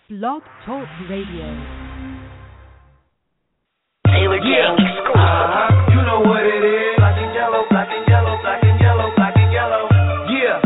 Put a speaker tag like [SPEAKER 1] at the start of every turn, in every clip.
[SPEAKER 1] Blog Talk Radio.
[SPEAKER 2] Taylor Gang exclusive.
[SPEAKER 3] You know what it is. Black and yellow, black and yellow, black and yellow, black and yellow. Yeah.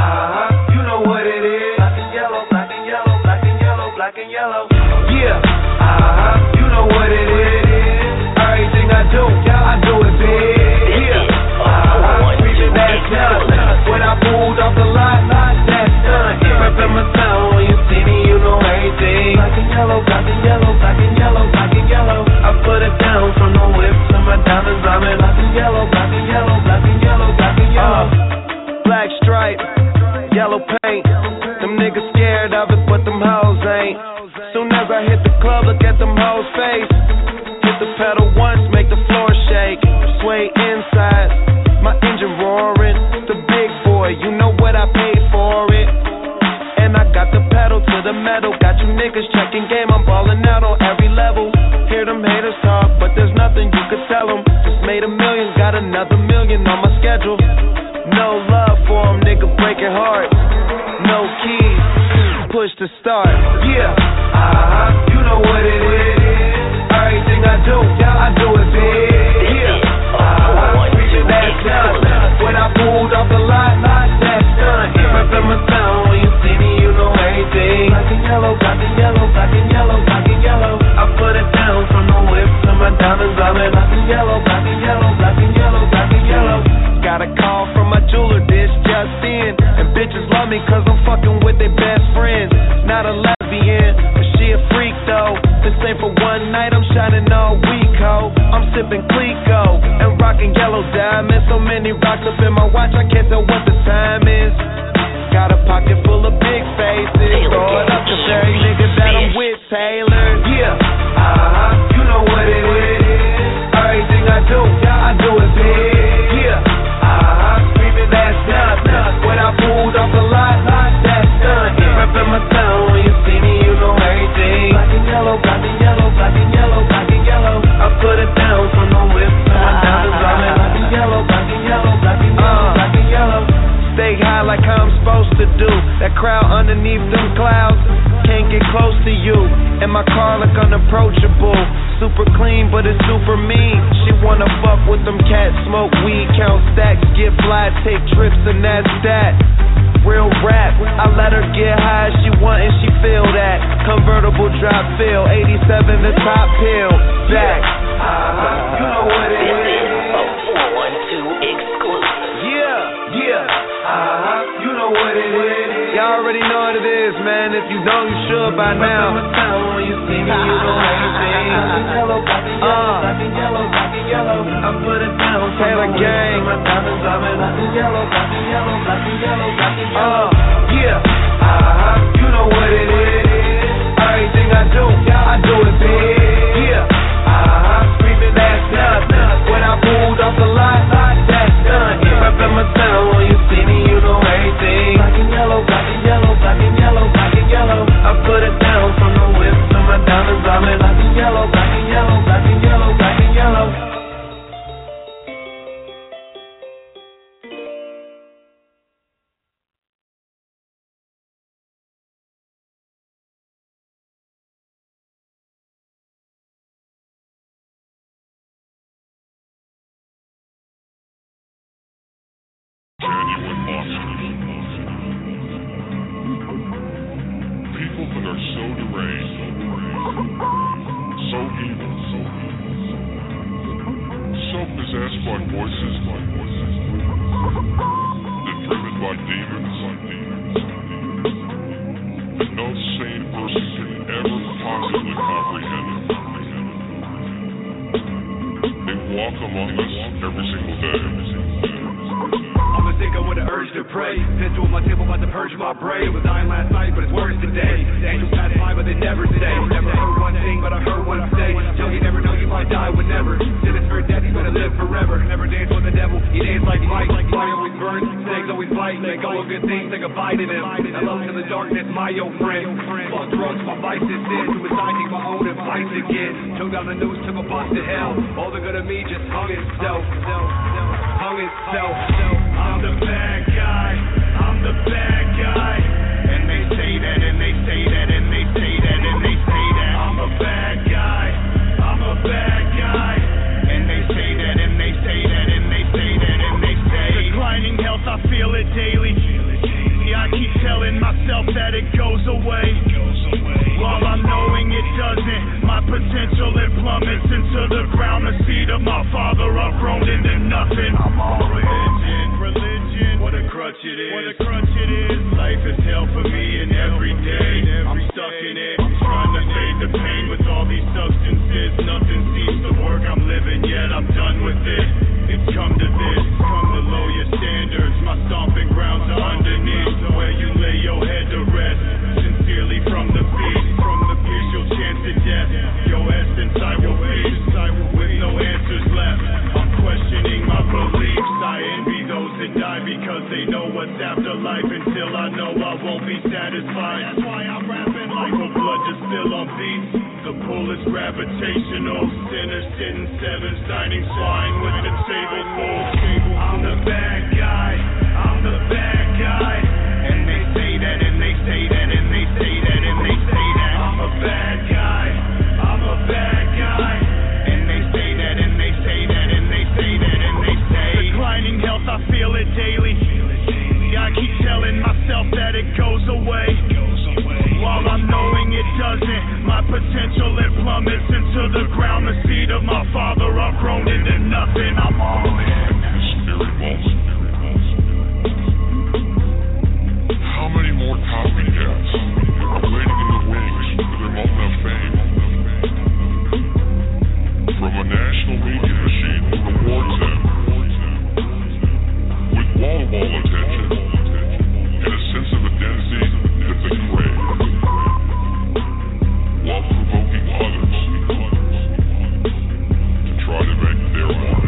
[SPEAKER 3] You know what it is. Black and yellow, black and yellow, black and yellow, black and yellow. Yeah. You know what it is. Everything I do it big. Yeah. Reaching that done. When I pulled off the lot, that's done. Reppin' my town, when you see me, you know everything. Black and yellow, black and yellow, black and yellow, black and yellow. I put it down from the whip to my diamonds. I'm in black and yellow, black and yellow, black and yellow, black and yellow. Black stripe, yellow paint. Them niggas scared of it, but them hoes ain't. Soon as I hit the club, look at them hoes' face. Hit the pedal once, make the floor shake. Sway inside, my engine roaring. The big boy, you know what I paid for it. And I got the pedal to the metal. Got you niggas checking game, I'm ballin' out on every level. Hear them haters talk, but there's nothing you could tell them. Just made $1 million, got another $1 million on my schedule. No love for them, nigga breaking hearts. No keys, push to start. Yeah, you know what it is. Everything I do it big. Yeah, reaching that done. When I pulled off the lot, that's done. Reppin' my town, when you see me, you know everything. Black and yellow, black and yellow, black and yellow, black and yellow. I put it down from the whip to my diamonds. I'm in black and yellow, black and yellow, black and yellow, black and yellow. Got a call from my jeweler, this just in. And bitches love me cause I'm fucking with their best friends. Not a lesbian, but she a freak though. This ain't for one night, I'm shining all week, ho. I'm sipping Clico and rocking yellow diamonds. So many rocks up in my watch, I can't tell what the time is. Got a pocket full of big faces. Throw it up to very nigga that I'm with, Taylor. Yeah, you know what it is. Everything I do it big. Yeah, screaming that's done. When I pulled off the lot, that's done. Reppin' my town, when you see me, you know everything. Black and yellow, black and yellow, black and yellow, black and yellow. I put it down from the whip to my diamonds. I'm in black and yellow, black and yellow, black and yellow, black and yellow. Stay high like how I'm supposed to do. That crowd underneath them clouds can't get close to you. And my car look unapproachable. Super clean, but it's super mean. She wanna fuck with them cats, smoke weed, count stacks, get fly, take trips, and that's that. Real rap, I let her get high, she want and she feel that. Convertible drop feel, 87 the top pill. Back, you know what it is.
[SPEAKER 2] This is a 412 exclusive.
[SPEAKER 3] Yeah, you know what it is. Y'all already know what it is, man. If you don't, you should by now. When you see me, you know everything. Yellow, black and yellow, black and yellow, black and yellow. I put it down, Taylor Gang. My diamonds, I'm in black and yellow, black and yellow, black and yellow, black and yellow. Yeah, you know what it is. Everything I do it big. Yeah, screaming that's done. When I pulled off the lot, that's done. Reppin' my town, when you see me, you know everything. Black and yellow, black and yellow, black and yellow, black and yellow. I put it down from the whip to my diamonds. I'm in black and yellow, black and yellow, black and yellow, black and yellow.
[SPEAKER 4] Genuine monsters. People that are so deranged, so evil, so possessed by voices, and driven by demons, that no sane person can ever possibly comprehend it. They walk among us every single day.
[SPEAKER 5] I'm a thinker with an urge to pray. Pistol on my table about to purge my brain. It was dying last night, but it's worse today. The angels pass by, but they never stay. Never heard one thing, but I heard one say. Yo, you never know, you might die whenever. Sentence for death, you better live forever. Never dance with the devil, you dance like Mike. Fire always burns, snakes always bite. Let go of good things, take a bite of them. Hello to the darkness, my old friend. Fuck drugs, my vice is sin. Suicide, take my own advice again. Took down the news, took a box to hell. All the good of me just hung itself. Hung itself. I'm the bad guy. I'm the bad guy. And they say that, and they say that, and they say that. faking it. I'm trying to fade the pain with all these substances. Nothing seems to work, I'm living yet I'm done with it. It's come to this, come to lower your standards. My stomping grounds are underneath, where you lay your head to rest. Sincerely from the beat, you'll chance to death. Your essence I will feast, with no answers left. I'm questioning my beliefs. I envy those that die because they know what's after life. Until I know I won't be satisfied. That's why I'm rapping like for blood to spill on beats. The pull is gravitational. Sinners sitting sevens, dining swine with the table full. I'm the bad guy. I'm the bad guy. And they say that, and they say that, and they say that, and they say that. I'm a bad guy. I'm a bad guy. And they say that, and they say that, and they say that, and they say. Declining health, I feel it daily. I keep telling myself that it goes away. While I'm knowing it doesn't, my potential it plummets into the ground. The seed of my father, I've grown into nothing. I'm all in.
[SPEAKER 4] How many more copycats are waiting in the wings for their moment of fame? From a national media machine who rewards them with wall-to-wall attention and a sense of identity that they crave, while provoking others to try to make their mark.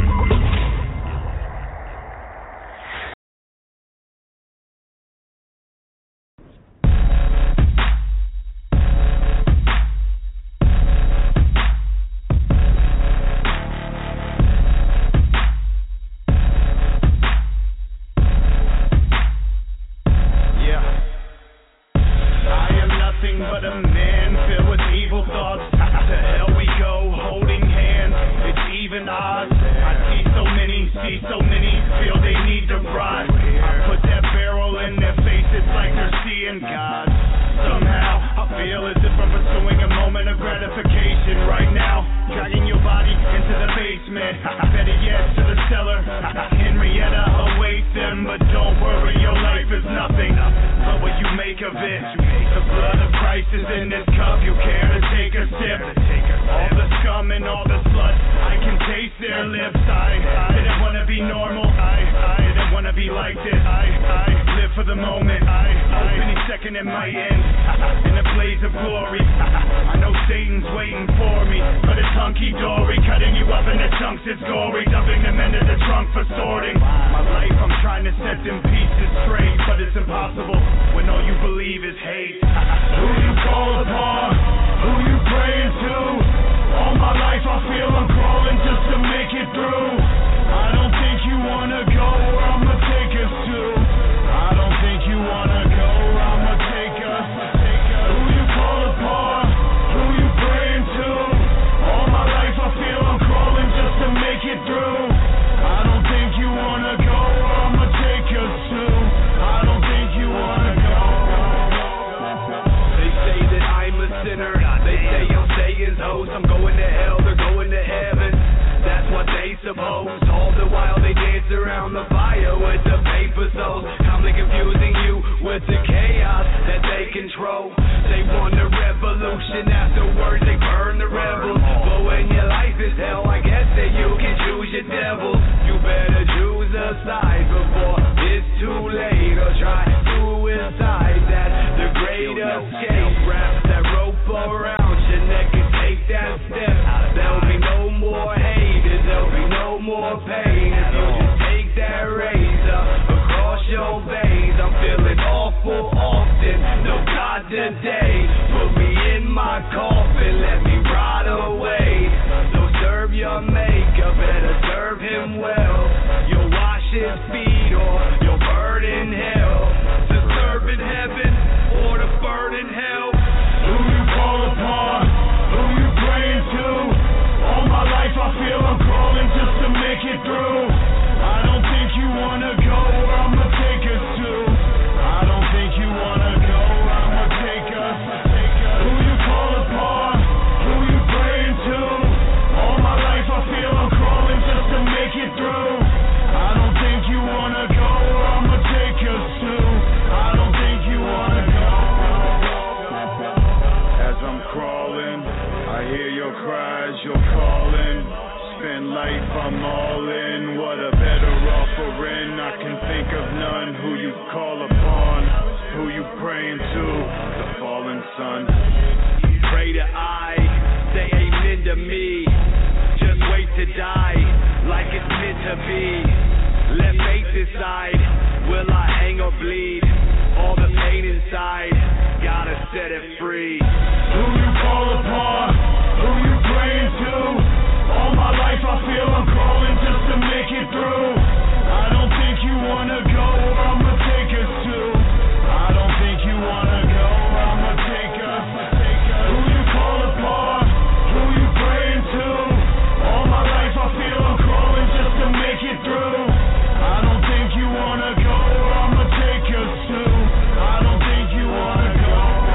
[SPEAKER 6] crawling. I hear your cries, you're calling. Spend life, I'm all in. What a better offering. I can think of none. Who you call upon, who you praying to, the fallen sun.
[SPEAKER 5] Pray to I, say amen to me. Just wait to die, like it's meant to be. Let fate decide, will I hang or bleed? All the pain inside, gotta set it free.
[SPEAKER 6] Who you call upon, who you praying to? All my life I feel I'm crawling just to make it through. I don't think you wanna go where I'ma take us to. I don't think you wanna go where I'ma take us. Who you call upon, who you praying to? All my life I feel I'm crawling just to make it through. I don't think you wanna go where I'ma take us to. I don't think you wanna go.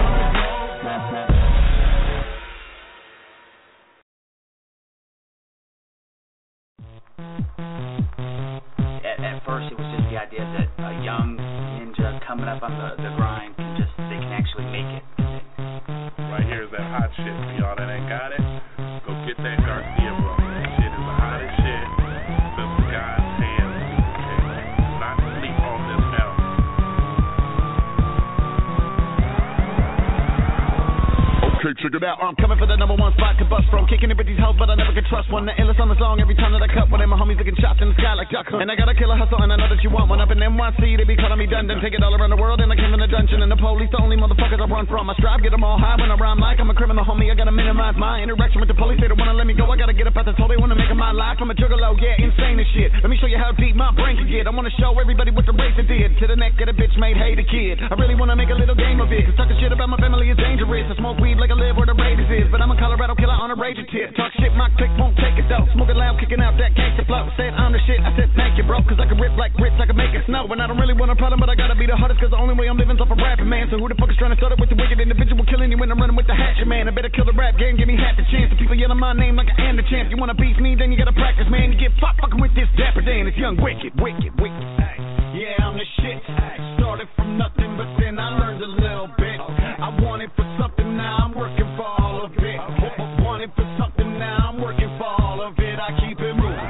[SPEAKER 7] At first, it was just the idea that a young ninja coming up on the grind they can actually make it.
[SPEAKER 4] Right here is that hot shit for y'all that ain't got it. Go get that Garcia, bro. That shit is the hottest shit since God's hands. Okay? Not sleep on this now.
[SPEAKER 8] Okay, check it out. I'm coming for the number one spot to bust from. Kicking it with these hoes, but I never could trust one. The illest on the song every time that I cut one. And my homies looking shots in the sky like Duck Hunt. And I got a killer hustle, and I know that you want one. Up in NYC, they be calling me Dundon. Take it all around the world, and I came in the dungeon. And the police, the only motherfuckers I run from. I strive, get them all high when I rhyme like I'm a criminal, homie. I gotta minimize my interaction with the police. They don't wanna let me go. I gotta get up out this hole. They wanna make it my life. I'm a juggalo, yeah, insane as shit. Let me show you how deep my brain can get. I wanna show everybody what the race it did. To the neck of the bitch made hate a kid. I really wanna make a little game of it. Cause talking shit about my family is dangerous. I smoke weed like I live where the Raiders is. But I'm a Colorado killer on a raging tip. Talk shit, my click won't take it though. Smoking loud, kicking out that gangster flow. Said I'm the shit, I said thank you, bro. Cause I can rip like grits, I can make it snow. And I don't really want a problem, but I gotta be the hardest. Cause the only way I'm living's off a rapping, man. So who the fuck is trying to start it with the wicked individual killing you when I'm running with the hatchet, man? I better kill the rap game, give me half the chance. The people yelling my name like I am the champ. You wanna beat me, then you gotta practice, man. You get fucking with this Dapper Dan. It's young, wicked. Yeah, I'm the shit. Started from nothing, but then I learned a little bit. I wanted for something, now I'm working for all of it. Wanted for something, now I'm working for all of it. I keep it moving.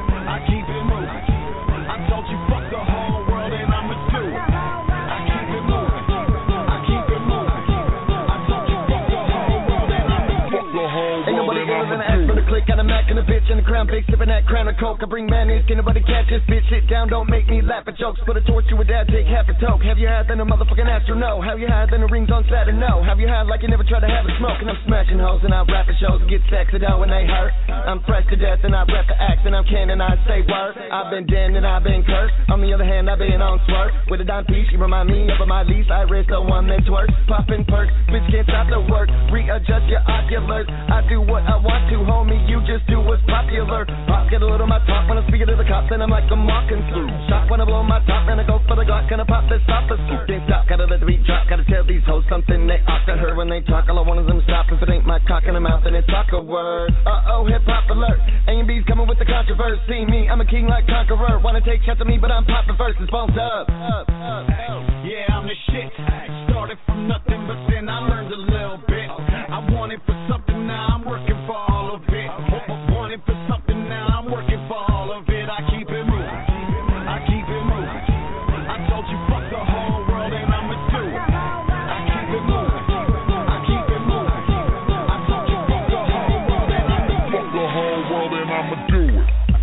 [SPEAKER 8] I told you fuck the whole world and I'ma do it. I keep it moving. I told you fuck the whole world and I'ma do it. Ain't nobody else than an ass for the click. Got a Mac and a bitch and a crown big, sipping that crown of coke. I bring mayonnaise, can nobody catch this bitch? Sit down, don't make me laugh at jokes. Put a torch to a dad, take half a toke. Have you had than a motherfucking astronaut? Have you had than the rings on Saturn? No. Have you had like you never tried to have a smoke? And I'm smashing hoes and I rap at shows and get sexed out when they hurt. I'm fresh to death and I rap the acts and I'm cannon, I say word. I've been damned and I've been cursed. On the other hand, I've been on swerve. With a dime piece, you remind me of my lease. I risk the one that's worse. Popping perks, bitch can't stop the work. Readjust your oculars. I do what I want to, homie. You just do what's popular. Pop get a little my talk when I speak to the cops and I'm like I'm walking through. Shock when I blow my top and I go for the Glock. Gonna pop this stop us. Can't stop, gotta let the beat drop. Gotta tell these hoes something they ought to hear when they talk. All I want is them to stop. If it ain't my cock in the mouth, then it's talk a word. Hip hop alert. A&B's coming with the controversy. Me, I'm a king like Conqueror. Wanna take shots at me, but I'm popping verses. Bones up. Yeah, I'm the shit. Started from nothing, but then I learned a little bit. I wanted for something, now I'm working for all of it. Wanted for something, now I'm working for all of it. I keep it moving. I told you fuck the whole world and I'ma do it. I keep it moving. I told you fuck the whole world and I'ma do it.
[SPEAKER 4] Fuck the whole world and I'ma do it.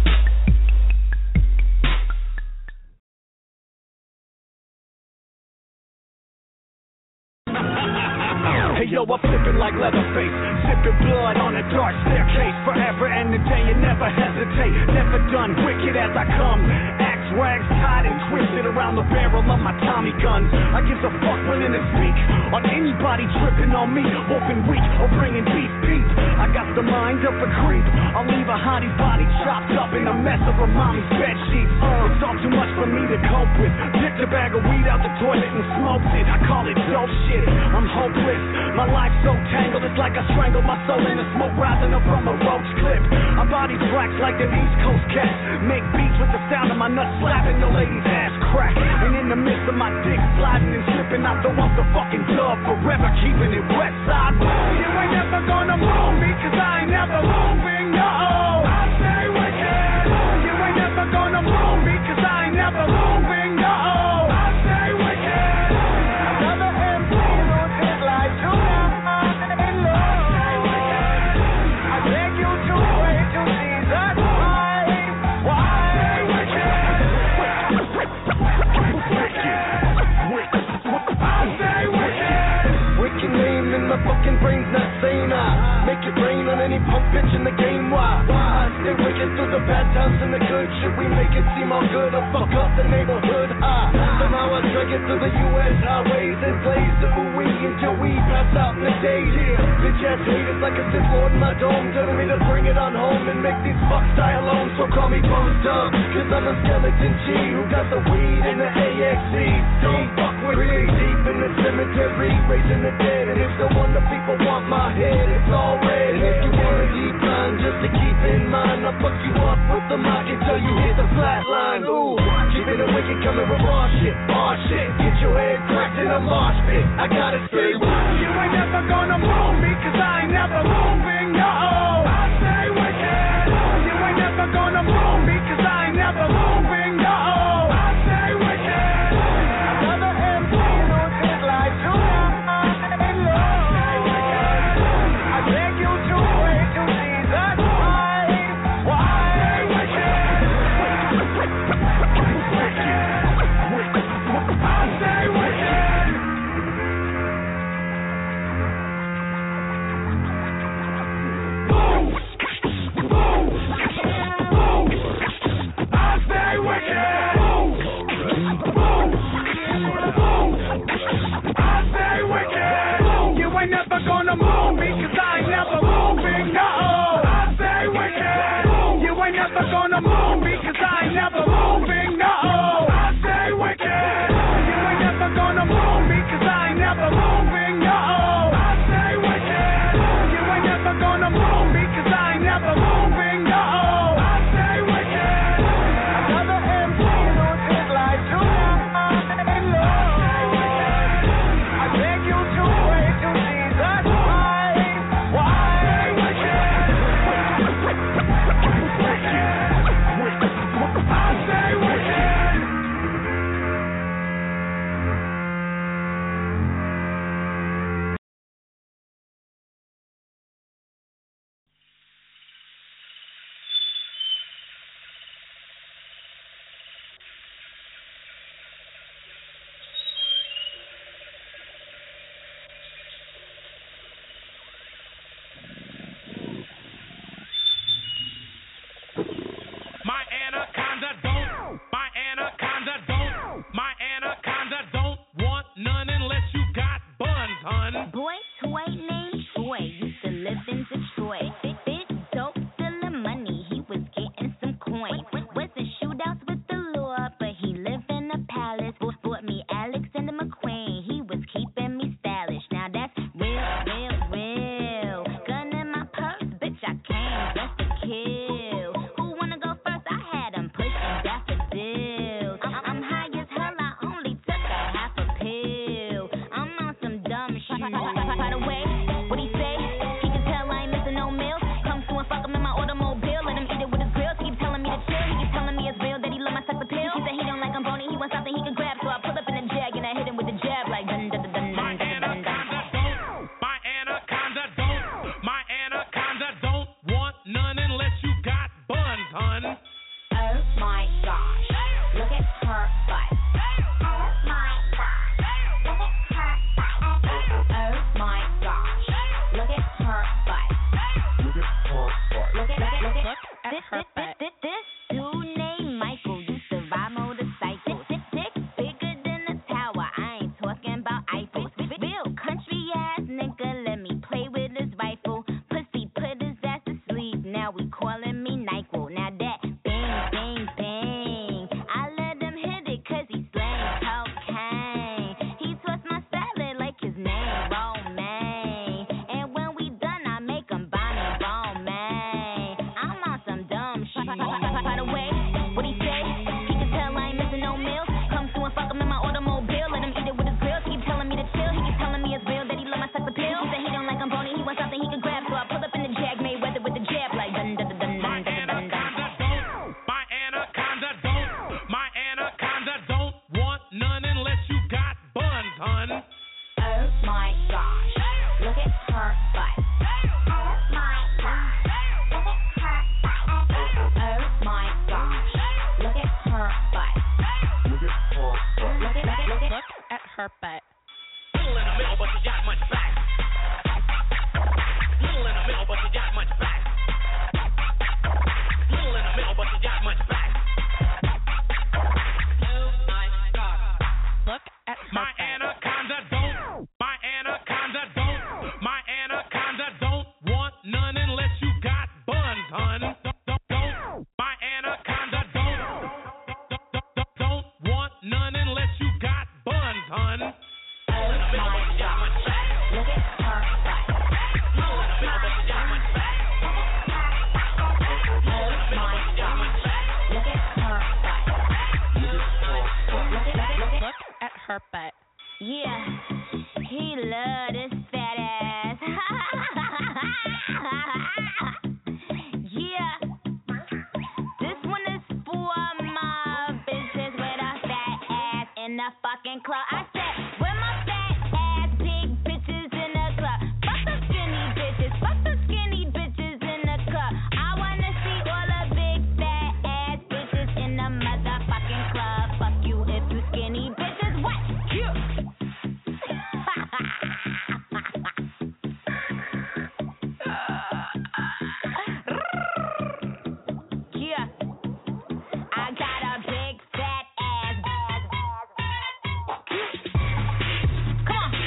[SPEAKER 5] Hey yo, I'm flipping like Leatherface, sipping blood on a dark staircase. Forever and a day and never hesitate. Never done, wicked as I come. Axe rags tied and twisted around the barrel of my Tommy guns. I give a fuck willing to speak on anybody tripping on me, walking weak or bringing beef. I got the mind of a creep. I'll leave a hottie body chopped up in a mess of her mommy's bed sheets. It's all too much for me to cope with. Picked a bag of weed out the toilet and smoked it. I call it dope shit. I'm hopeless. My life's so tangled, it's like I strangled my soul in the smoke rising up from a roach clip. My body's wax like an East Coast cat. Make beats with the sound of my nuts slapping the lady's ass crack. And in the midst of my dick sliding and slipping, I throw off the fucking dub, forever keeping it west side.
[SPEAKER 8] any punk bitch in the game. Why? I stay wicked through the bad times and the good shit. We make it seem all good. I'll fuck up the neighborhood. Somehow I drag it through the U.S. highways and blaze the ooh-wee until we pass out in the days. Bitch ass haters like a Sith Lord in my dome, telling me to bring it on home and make these fucks die alone. So call me Bones Dub, cause I'm a skeleton G who got the weed and the AXE. Don't fuck with me. Deep in the cemetery, raising the dead, and it's no wonder people want my head. It's all red, and if you want a deep line, just to keep in mind, I'll fuck you up with the mic until you hit the flat line. Ooh, keeping it wicked, coming with raw shit. Get your head cracked in a mosh pit. I gotta stay with
[SPEAKER 6] You ain't never gonna move me, cause I ain't never moving, no. I stay wicked. You ain't never gonna move me, cause I ain't never moving, no. I stay wicked. Another MC who's his life tonight, I beg you to pray to Jesus Christ. Why? Stay wicked. Never gonna move me, cause I ain't never moving, no. I stay wicked. You ain't never gonna move me, cause I ain't never moving, no. I stay wicked. You ain't never gonna move me, cause I ain't never moving, no. I stay wicked. You ain't never gonna move me, cause I ain't never moving, no. I stay wicked. Another MC who's his life tonight, I beg you to pray to Jesus Christ. Why? I stay wicked. My anaconda don't want none unless you got buns, hun.
[SPEAKER 9] Boy, toy named Troy used to live in Detroit. Big dope, stealing money, he was getting some coin. Wasn't shootouts with the law, but he lived in a palace. Bought me Alexander McQueen, he was keeping me stylish. Now that's real. Gun in my purse, bitch, I came just to kill. Who wanna go first? I had him pushing daffodils. I'm high as hell, I only took a half a pill. I'm on some dumb shit. By the way, what he say? He can tell I ain't missing no meals. Come to and fuck him in my automobile. Let him eat it with his grills. He keep telling me to chill. He keep telling me it's real that he love my sex appeal. He said he don't like I'm bony. He wants something he can grab. So I pull up in a jag and I hit him with a jab like dun dun dun dun dun dun dun.
[SPEAKER 6] My anaconda don't want none unless you got buns, hun.
[SPEAKER 9] Oh my gosh, look at her butt. Oh my gosh, look at her butt. Oh my gosh, look at her butt. Look at her butt. This dude named Michael used to ride motorcycles. Dick bigger than a tower. I ain't talking about Eiffel. Real country ass nigga, let me play with his rifle. Pussy put his ass to sleep. Now we calling me NyQuil. Now that bang bang, I let him hit it 'cause he slang cocaine. He twists my salad like his name Romaine. And when we done, I make him buy me Romaine. I'm on some dumb shit. By the way, what he say? He can tell I ain't missing no meals. Come to and fuck him in my automobile. Let him eat it with his grills. He keep telling me to chill. He keep telling me it's real that he love my sex appeal. He said he don't like I'm bony. He wants something he can grab. So I pull up in the jag, Mayweather with the jab like dun dun dun dun dun. club. I said, where my fat ass big bitches in the club? Fuck the skinny bitches, fuck the skinny bitches in the club. I wanna see all the big fat ass bitches in the motherfucking club. Fuck you if you skinny bitches. What? Yeah. I got a big fat ass. Come on.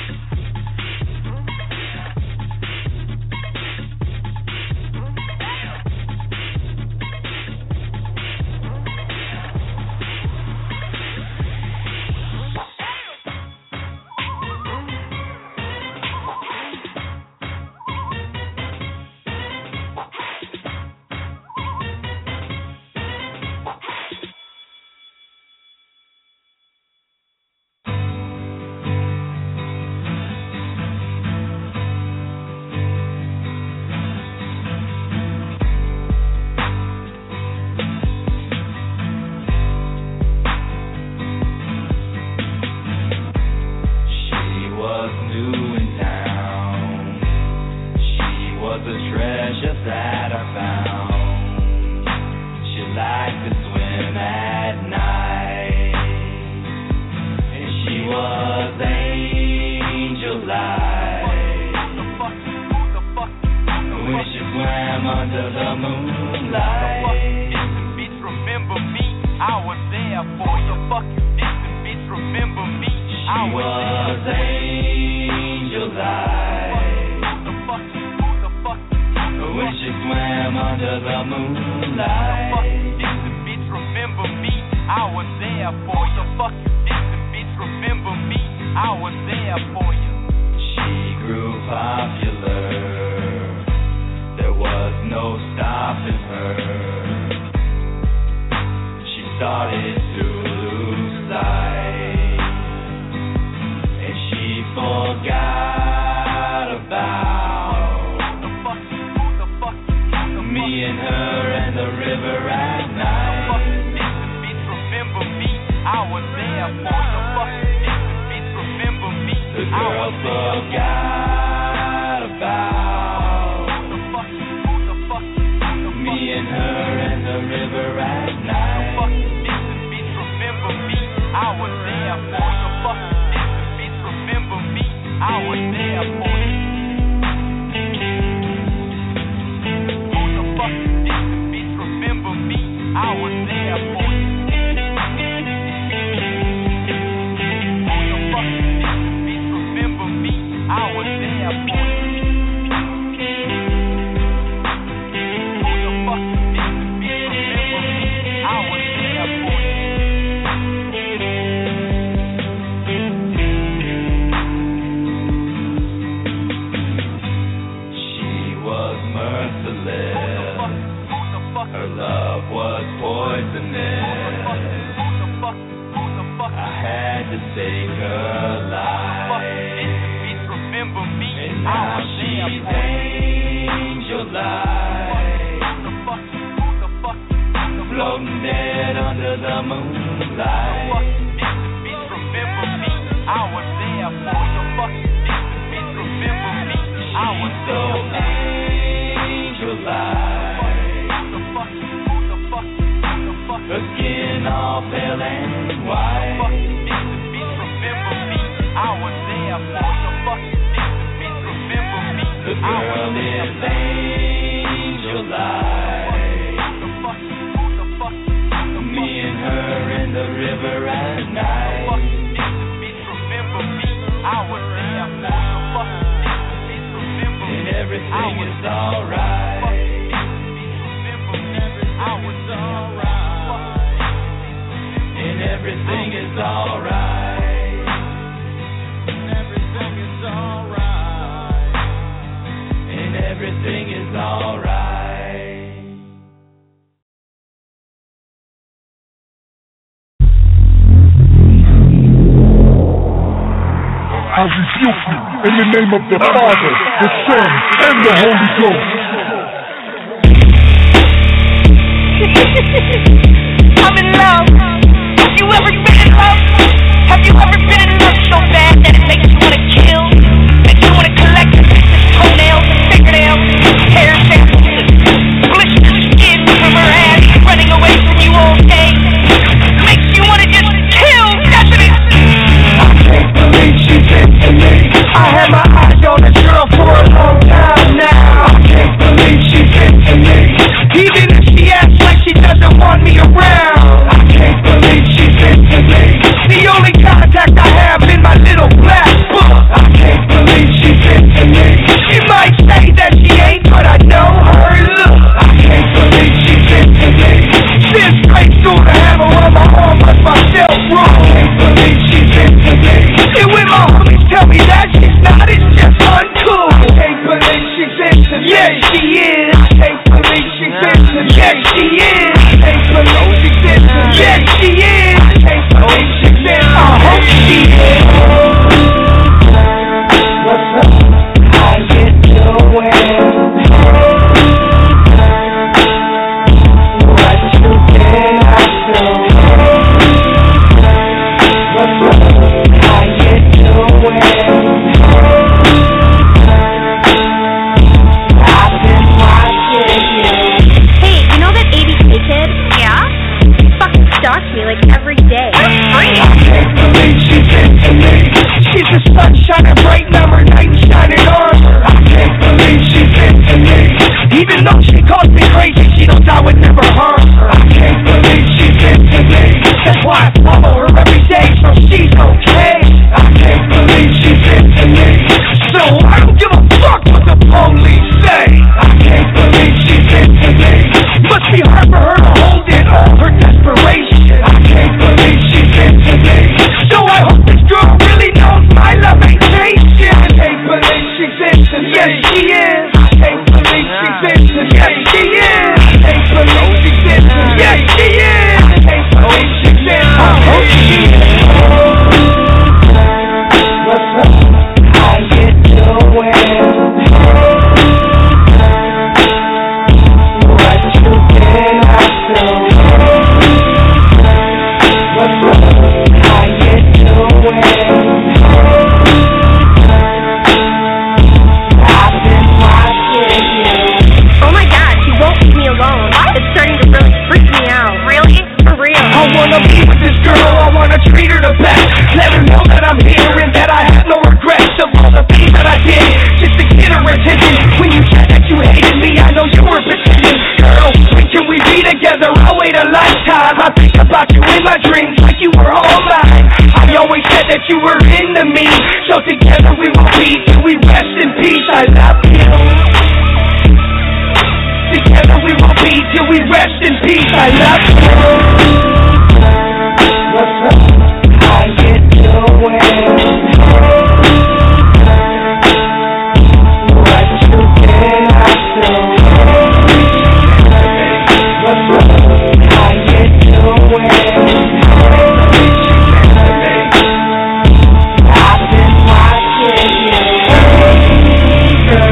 [SPEAKER 8] She was new in town. She was a treasure that I found. She liked to swim at night, and she was angel light. When she swam under the moonlight,
[SPEAKER 3] Bitch, remember me? I was there for you. Fuck you, bitch, remember me?
[SPEAKER 8] she was angel light. When she swam under the moonlight,
[SPEAKER 3] Bitch, remember me? I was there for you. Fuck you, bitch, remember me? I was there for you.
[SPEAKER 8] she grew popular. There was no stopping her. She started to lose sight, and she forgot about me and her and the river at night.
[SPEAKER 3] Bitch, remember me? I was there for you. Fuck you, bitch, remember me?
[SPEAKER 8] The girl forgot about me and her and the river at night.
[SPEAKER 3] Bitch, remember me? I was there for you. Fuck you, bitch, remember me? I was there for you. Bitch, remember me? I was there for you. Bitch, remember me? I was there for you.
[SPEAKER 8] She was merciless. Her love was poisonous. I had to take her life. And now she's angel light, floating dead under the moonlight. So angel light, her skin all pale and white. The girl is angel light, me and her in the river at night. And everything is alright. And everything is alright. And everything is alright.
[SPEAKER 6] I rebuke you in the name of the Father, the Son, and the Holy Ghost.
[SPEAKER 10] I'm in love. Have you ever been in love? Have you ever been in love so bad that it makes you wanna kill? Makes you wanna collect toenails and fingernails, hair samples, blister skin from her ass, running away from you all day. Makes you wanna just kill, doesn't it?
[SPEAKER 3] I can't believe she's into me. I had my eyes on this girl for a long time now. I can't believe she's into me. Even if she acts like she doesn't want me around, I can't believe she's into me. The only contact I have in my little black book. I can't believe she's into me. She might say that she ain't, but I know her look. I can't believe she's into me. Since grade school to have her on my arm was myself wrong. I can't believe she's into me. And when my homies tell me that she's not, it's just uncool. I can't believe she's into me. Yes, she is. I can't believe she's into me. Yes, she is. I can't believe she's into me. Yes, she is. I can't believe she's into me. I hope she is. What's up? How you doing? What you been up to? What's up? How you doing? I've been watching you.
[SPEAKER 9] Hey, you know that ABK kid? Yeah? He fucking stalks me like every day.
[SPEAKER 3] I can't believe she's into me. She's the sun shining bright, now her night shining on her. I can't believe she's into me. Even though she calls me crazy, she knows I would never harm her. I can't believe she's into me. That's why I follow her every day, so she's okay. I can't believe she's into me. So I don't give a fuck what the police say. I can't believe she's into me. Must be hard for her to hold in all her desperation. I can't believe she's into me. So I hope this girl really knows my love ain't changing. I can't believe she's into me. Yes, she is. I can't believe she's into me. Yes, she is. I can't believe she's into me. Yes, she is. I can't believe she's into me. I hope she is. What's up? How you doing? What you been up to? What's up? How you doing? I've been watching you.
[SPEAKER 9] Oh my god, she won't leave me alone. It's starting to really freak me out. Really? For real.
[SPEAKER 3] I wanna be with this girl, I wanna treat her the best. Let her know that I'm here and that I have no regrets of all the things that I did just to get her attention. When you said that you hated me, I know you were pretending. Girl, when can we be together? I'll wait a lifetime. I think about you in my dreams like you were all mine. I always said that you were into me, so together we will be till we rest in peace. I love you. Together we will be till we rest in peace. I love you. What's up? How you doing? What you been up to? What's up? How you doing? I've been watching you.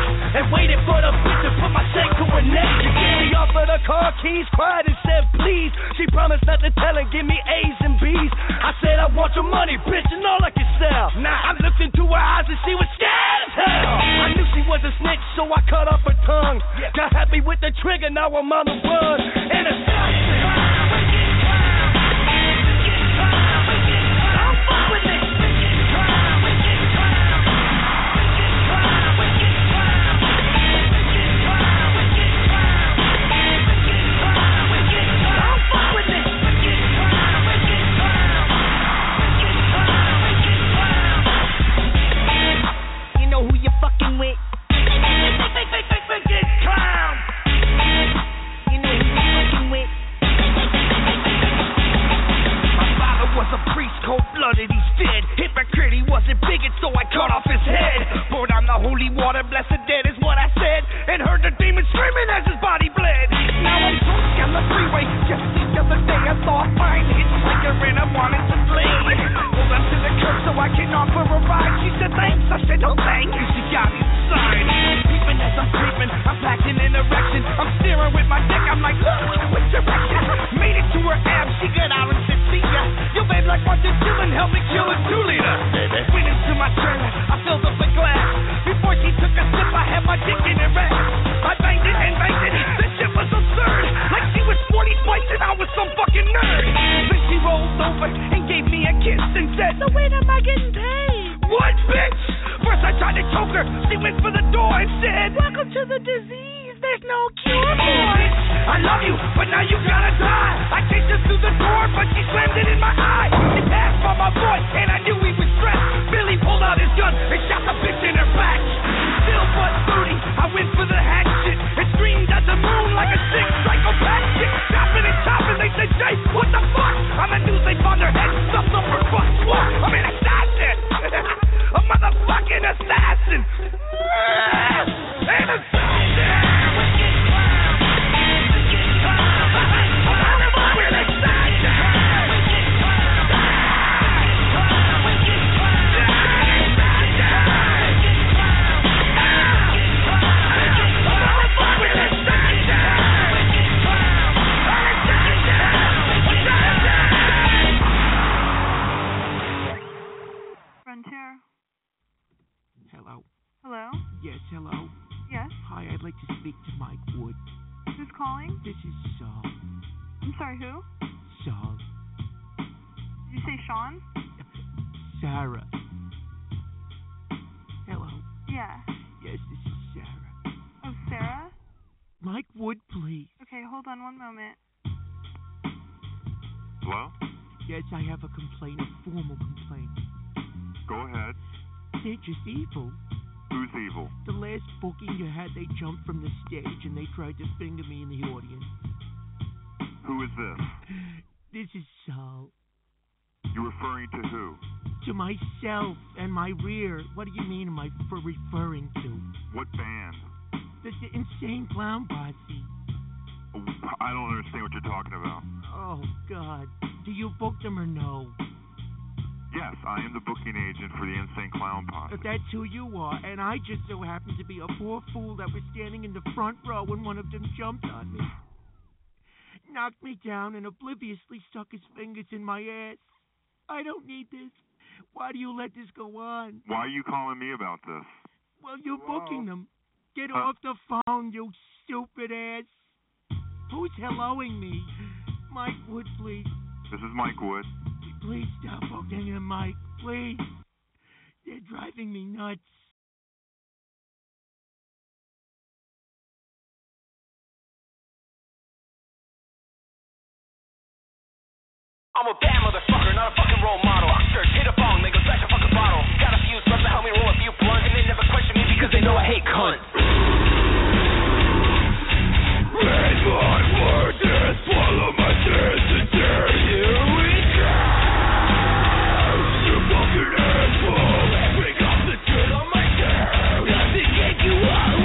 [SPEAKER 3] car keys, cried and said please.
[SPEAKER 11] She promised not to tell and give me A's and B's. I said I want your money, bitch, and all I can sell. Nah, I looked into her eyes and she was scared as hell. I knew she was a snitch, so I cut off her tongue. Got happy with the trigger, now I'm on the run. And it's cold-blooded, he's dead. Hypocrite, he wasn't bigot, so I cut off his head. Poured on the holy water, blessed dead is what I said, and heard the demon screaming as his body bled. Now I'm drunk on the freeway. Just the other day I thought fine hitchhiker and I wanted to flee. Pulled up to the curb so I can offer a ride. She said thanks, I said no thank you. She got inside. Peeping as I'm creeping, I'm packing an erection. I'm steering with my dick, I'm like, look, which direction? Made it to her abs, she got out and said, see ya. You babe like what you're doing, help me kill a 2-liter. Went into my trailer, I filled up a glass. Before she took a sip, I had my dick in her ass. I banged it and banged it, this shit was absurd. Like she was 40 twice and I was some fucking nerd. Then she rolled over and gave me a kiss and said, so when am I getting paid? What, bitch? First I tried to choke her, she went for the door and said, welcome to the disease, there's no cure for it. I love you, but now you gotta die. I chased her through the door, but she slammed it in my eye. She passed by my boy, and I knew he was stressed. Billy pulled out his gun and shot the bitch in her back. Still but 30, I went for the hack shit and screamed at the moon like a sick psychopath shit. Chopping and chopping, they said, Jay, what the fuck? On the news they found her head stuffed up her butt. What? I'm an assassin. A motherfucking assassin. An assassin.
[SPEAKER 12] Frontier.
[SPEAKER 13] Hello.
[SPEAKER 12] Hello?
[SPEAKER 13] Yes, hello.
[SPEAKER 12] Yes?
[SPEAKER 13] Hi, I'd like to speak to Mike Wood.
[SPEAKER 12] Who's calling?
[SPEAKER 13] This is Saul.
[SPEAKER 12] I'm sorry, who?
[SPEAKER 13] Saul.
[SPEAKER 12] Did you say Sean?
[SPEAKER 13] Sarah. Hello.
[SPEAKER 12] Yeah.
[SPEAKER 13] Yes, this is Sarah.
[SPEAKER 12] Oh, Sarah?
[SPEAKER 13] Mike Wood, please.
[SPEAKER 12] Okay, hold on one moment.
[SPEAKER 14] Hello?
[SPEAKER 13] Yes, I have a complaint, a formal complaint.
[SPEAKER 14] Go ahead.
[SPEAKER 13] They're just evil.
[SPEAKER 14] Who's evil?
[SPEAKER 13] The last booking you had, they jumped from the stage and they tried to finger me in the audience.
[SPEAKER 14] Who is this?
[SPEAKER 13] This is Saul.
[SPEAKER 14] You're referring to who?
[SPEAKER 13] To myself and my rear. What do you mean am I referring to?
[SPEAKER 14] What band?
[SPEAKER 13] The Insane Clown Posse.
[SPEAKER 14] I don't understand what you're talking about.
[SPEAKER 13] Oh, God. Do you book them or no?
[SPEAKER 14] Yes, I am the booking agent for the Insane Clown Posse.
[SPEAKER 13] That's who you are, and I just so happen to be a poor fool that was standing in the front row when one of them jumped on me. Knocked me down and obliviously stuck his fingers in my ass. I don't need this. Why do you let this go on?
[SPEAKER 14] Why are you calling me about this?
[SPEAKER 13] Well, you're booking them. Get off the phone, you stupid ass. Who's helloing me? Mike Wood, please.
[SPEAKER 14] This is Mike Wood.
[SPEAKER 13] Please stop booking him, Mike. Please. They're driving me nuts.
[SPEAKER 15] I'm a bad motherfucker, not a fucking role model. Rockstars, hit a bong, they go smash a fucking bottle. Got a few sluts to help me roll a few blunts, and they never question me because they know I hate cunts.
[SPEAKER 6] Raise my words and swallow my tears and dare you down. You fucking asshole, break off the dirt on my tail. Nothing get you out.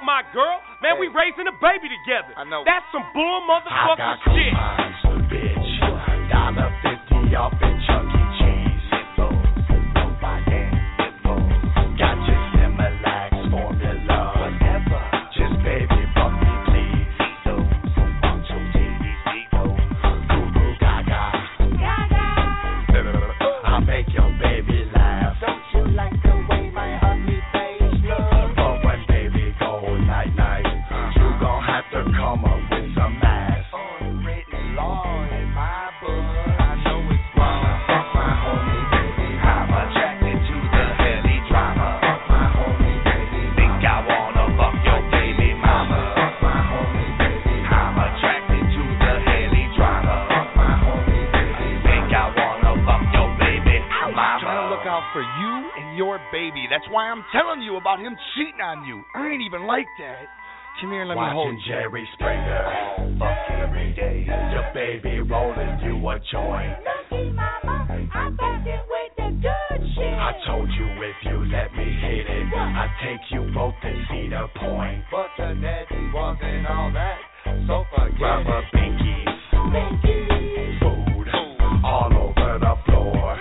[SPEAKER 16] my girl. Man, we raising a baby together.
[SPEAKER 17] I know.
[SPEAKER 16] That's some bull motherfucker
[SPEAKER 8] I got
[SPEAKER 16] shit.
[SPEAKER 8] coupons, bitch. $1.50 off at Chuck E. Cheese. Got your Similac formula. Whatever. Just baby, fuck me, please. Goo gaga. I make your baby laugh. Don't you like the way my ugly face looks? But when baby go night night, you gon' have to come up with some ass. Unwritten law in my book. I know it's wrong. Fuck my homie, baby. I'm attracted to the heli drama. Fuck my homie, baby. Think I wanna fuck your baby mama. Fuck my homie, baby. I'm attracted to the heli drama. Fuck my homie, baby. Think I wanna fuck your baby mama.
[SPEAKER 17] Trying to look out for you and your baby. That's why I'm telling you about him cheating on you. I ain't even like that. Come here, let me hold
[SPEAKER 8] Watching
[SPEAKER 17] you.
[SPEAKER 8] Jerry Springer, fuck every day. Your baby rolling you a joint. I told you if you let me hit it, I'd take you both to Cedar Point.
[SPEAKER 3] But the daddy wasn't all that, so forget
[SPEAKER 8] Rubber
[SPEAKER 3] it.
[SPEAKER 8] binkies, food all over the floor.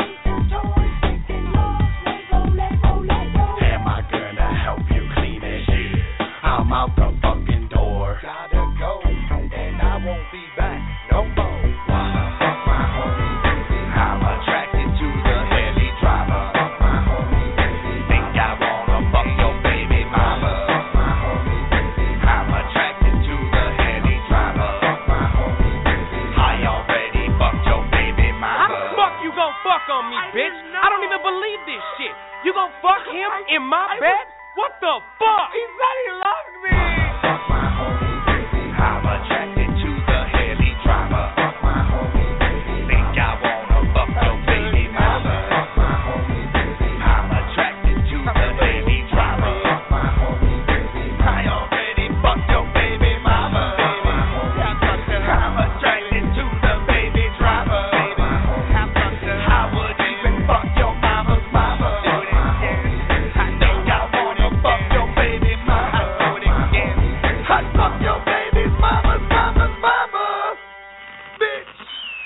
[SPEAKER 8] Am I gonna help you clean it? I'm out the fucking door.
[SPEAKER 3] Gotta go, and I won't be back no more.
[SPEAKER 8] Wanna fuck my homie, baby. I'm attracted to the heli driver. Fuck my homie, baby. Think I wanna fuck your baby mama. Fuck my homie, baby. I'm attracted to the heli driver. Fuck my homie, baby. I already fucked your baby
[SPEAKER 16] How
[SPEAKER 8] mama.
[SPEAKER 16] the fuck you gon' fuck on me, bitch? I don't even believe this shit. You gon' fuck him in my bed? What the fuck? He said he loves me.
[SPEAKER 8] Fuck my homie, baby. I'm attracted to the heli driver. Fuck my homie, baby. Think I wanna fuck your baby mama. Fuck my homie, baby. I'm attracted to the heli driver. Fuck my homie, baby. I already fucked your baby mama. I'm attracted to the baby driver. I would even fuck your mama's mama. I think I wanna fuck your baby mama. I'd fuck your baby's mama's mama. Bitch.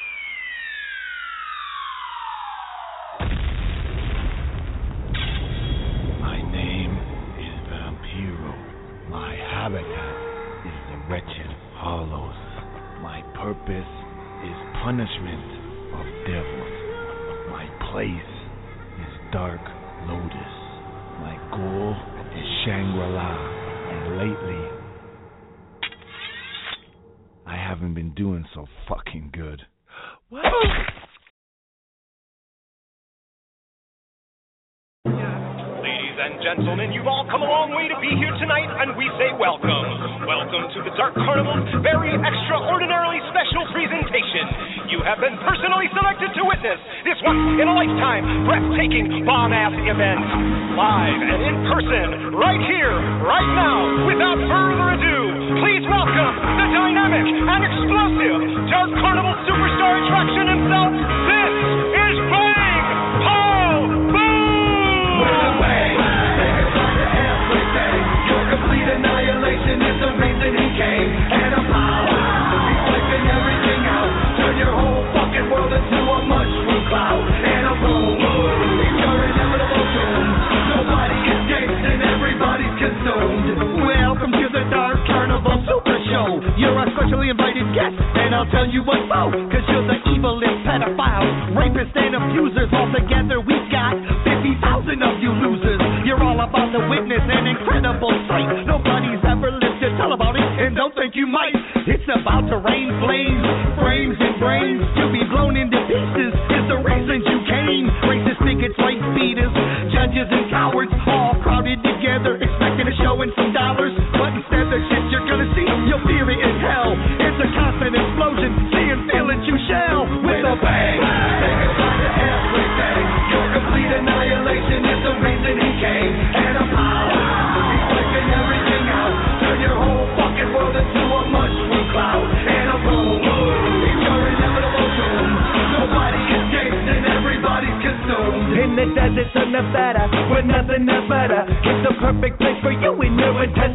[SPEAKER 18] My name is Vampiro. My habitat is the wretched hollows. My purpose is punishment of devils. My place is Dark Lotus. My goal is Shangri-La. And lately, I haven't been doing so fucking good. What?
[SPEAKER 15] Ladies and gentlemen, you've all come a long way to be here tonight, and we say welcome. Welcome to the Dark Carnival's very extraordinarily special presentation. You have been personally selected to witness this once-in-a-lifetime, breathtaking, bomb-ass event. Live and in person, right here, right now. Without further ado, please welcome the dynamic and explosive Dark Carnival superstar attraction himself. This is Bang Paul Boom!
[SPEAKER 3] Your complete annihilation is the reason he came. And a power, he's wiping everything out. Turn your whole fucking world into a mushroom cloud. And a boom, it's your inevitable doom. Nobody escapes and everybody's consumed. Welcome to the Dark Carnival Super Show. You're a specially invited guest, and I'll tell you what for. Cause you're the evilest pedophiles, rapists and abusers. All together we've got 50,000 of you losers. You're all about the witness and incredible sight. Nobody's ever lived to tell about it, and don't think you might. It's about to rain flames, frames and brains. You'll be blown into pieces is the reason you came. Racist bigots, like beaters, judges and cowards, all crowded together, expecting a show and some dollars. But instead the shit you're gonna see, you'll fear it in hell. It's a constant explosion, see and feel it you shall. With a bang, everything. Your complete annihilation is the reason he came. And a power, he's flicking everything out. Turn your whole fucking world into a mushroom cloud. And a boom, it's your inevitable doom. Nobody escapes and everybody's consumed.
[SPEAKER 19] In the deserts of Nevada, where nothing is better. It's the perfect place for you and your intestines to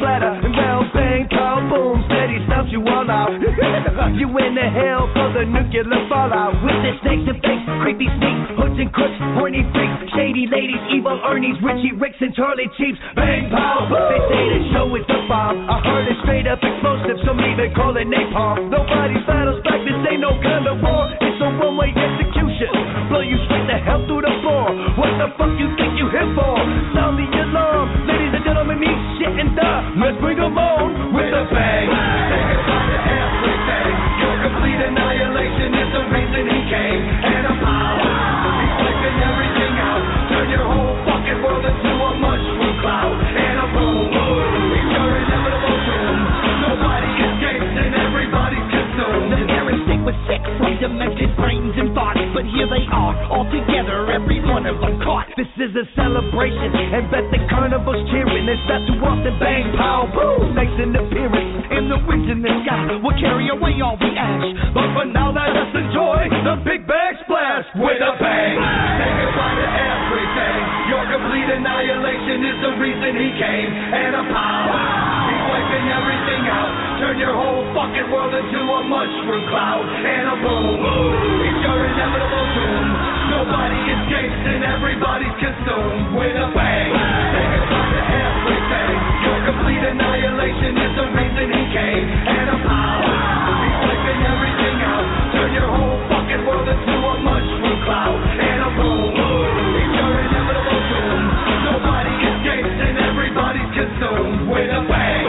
[SPEAKER 3] splatter, and well, bang, pow, boom, steady stumps you all out. You in the hell for the nuclear fallout. With the snakes and fakes, creepy sneaks, hoods and crooks, horny freaks, shady ladies, evil Ernies, Richie Ricks, and Charlie Chiefs. Bang, pow, boom. They say the show is the bomb. I heard it straight up explosive, some even call it napalm. Nobody battles back, this ain't no kind of war. It's a one-way execution. Blow you straight the hell through the floor. What the fuck you think you here for? Sound the alarm. Ladies and gentlemen, me shit and let's bring them on with a bang. Say goodbye to everything. Your complete annihilation is the reason he came. And a power. He's wiping everything out. Turn your whole fucking world into a mushroom cloud. And a boom. It's your inevitable doom. Nobody escapes and everybody's consumed.
[SPEAKER 11] The air is thick with sick, three-dimensional brains and thoughts. But here they are, all together, every one of them caught.
[SPEAKER 3] This is a celebration, and bet the carnival's cheering. It's not too often, bang, pow, boom. Makes an appearance in the winds in the sky.
[SPEAKER 11] We'll carry away all the ash.
[SPEAKER 3] But for now, let us enjoy the big bang splash with a bang. Say goodbye to everything. Your complete annihilation is the reason he came. And a pow, he's wiping everything out. Turn your whole fucking world into a mushroom cloud. And a boom, it's your inevitable doom. Nobody escapes and everybody's consumed with a bang. Say goodbye to everything. Your complete annihilation is the reason he came. And a power, he's wiping everything out. Turn your whole fucking world into a mushroom cloud. And a boom, it's your inevitable doom. Nobody escapes and everybody's consumed with a bang.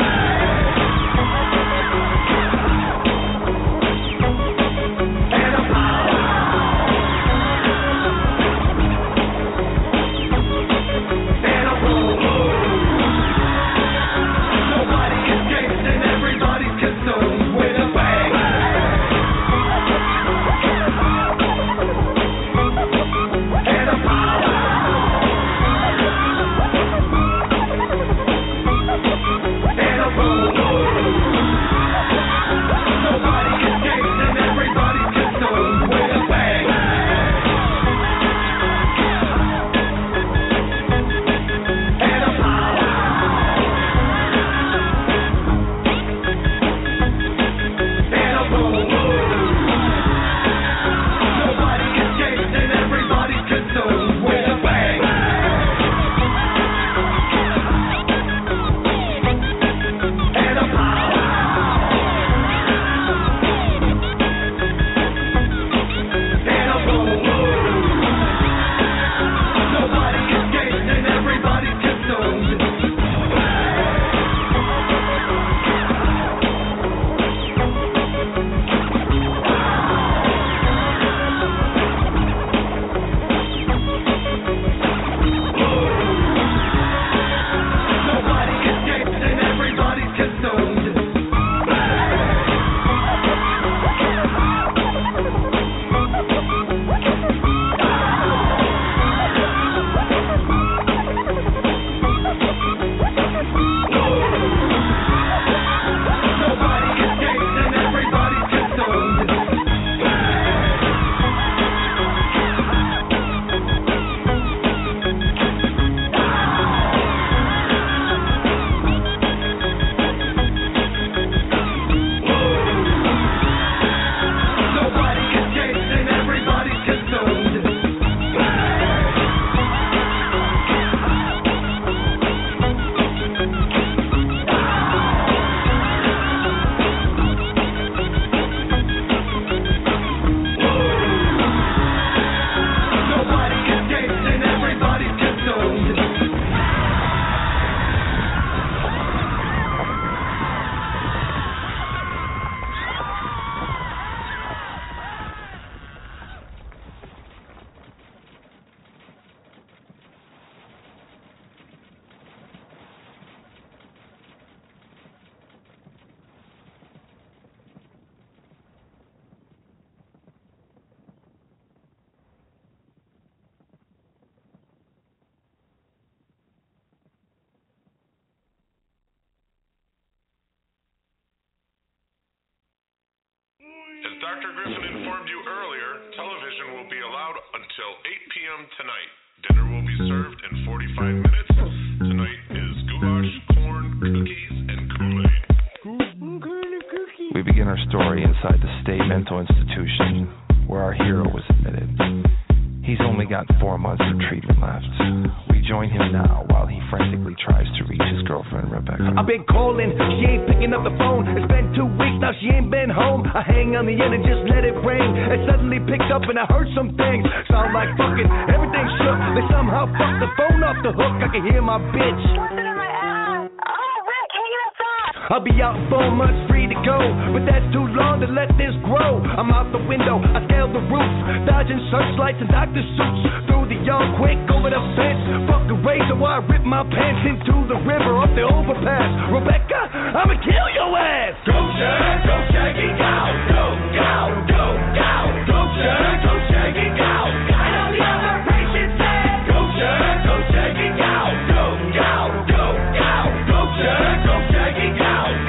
[SPEAKER 4] As Dr. Griffin informed you earlier, television will be allowed until 8 p.m. tonight. Dinner will be served in 45 minutes. Tonight is goulash, corn, cookies,
[SPEAKER 18] our story inside the state mental institution where our hero was admitted. He's only got 4 months of treatment left. We join him now while he frantically tries to reach his girlfriend, Rebecca.
[SPEAKER 8] I've been calling, she ain't picking up the phone. It's been 2 weeks now, she ain't been home. I hang on the end and just let it ring. It suddenly picked up and I heard some things. Sound like fucking, everything shook. They somehow fucked the phone off the hook. I can hear my bitch. I'll be out 4 months free to go, but that's too long to let this grow. I'm out the window, I scale the roof, dodging searchlights and doctor suits. Through the yard quick, over the fence. Fuck the razor while I rip my pants into the river off the overpass. Rebecca, I'ma kill your ass. Go shag, go shaggy, go, go, go, go, go. Go shag, go shaggy, go. I know the other patient said. Go shag, go shaggy, go, go, go, go, go. Go shag, go shaggy, go.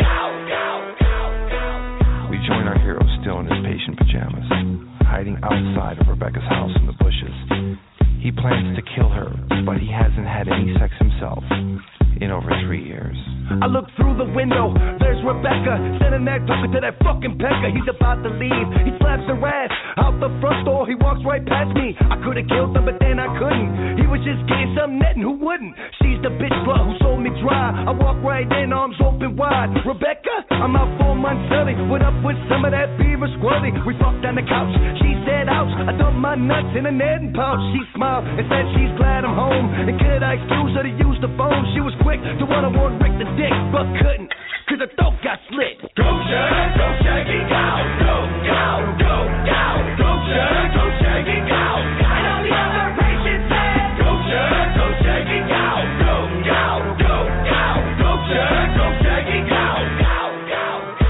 [SPEAKER 18] Join our hero still in his patient pajamas, hiding outside of Rebecca's house in the bushes. He plans to kill her, but he hasn't had any sex himself in over 3 years.
[SPEAKER 8] I look through the window, there's Rebecca, standing there talking to that fucking pecker. He's about to leave, he slaps her ass out the front door, he walks right past me. I could've killed him, but then I couldn't. He was just getting some netting, who wouldn't? She's the bitch slut who sold me dry. I walk right in, arms open wide. Rebecca, I'm out 4 months early. What up with some of that beaver squirrely? We fucked on the couch, she said ouch. I dumped my nuts in a netting pouch. She smiled and said she's glad I'm home. And could I excuse her to use the phone? She was quick to wanna warn Rick the dick, but couldn't, cause her throat got slit. Go shag, go shaggy, go, go, go, go, go. Go shag, go shaggy, go. I know the other patient said. Go shag, go shaggy, go, go, go, go, go. Go shag, go shaggy, go, go, go, go.